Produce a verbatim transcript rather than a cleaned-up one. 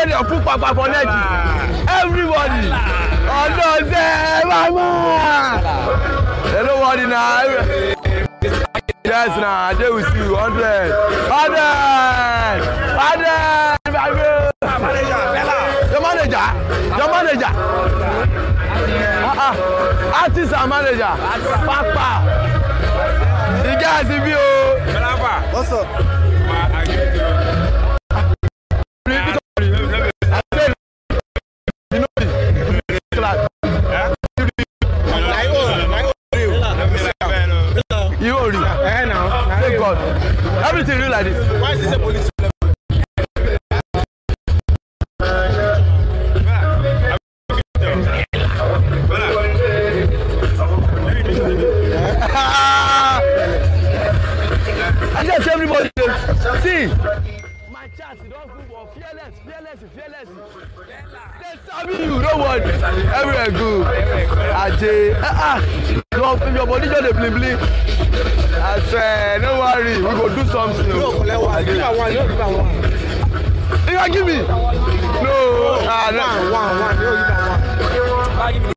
Everybody on put papa for energy. Everybody. Oh no, say mama. Hello, what now? Yes, now I dey with you. Hundred, hundred, hundred. Your manager, your manager. Ah ah, artist and manager. Papa. The guys in you. What's up? You already. Eh now. Thank God. Everything real like this. Why is this a police? I just everybody see my chat, you don't football, fearless, fearless, fearless. They sabi you, don't worry. Everywhere good. Ajay, ah ah, your, your body just a bling bling. I swear, don't worry, we go do something. No, give me one, give me one. You can give me? No, ah, no. One, one, one.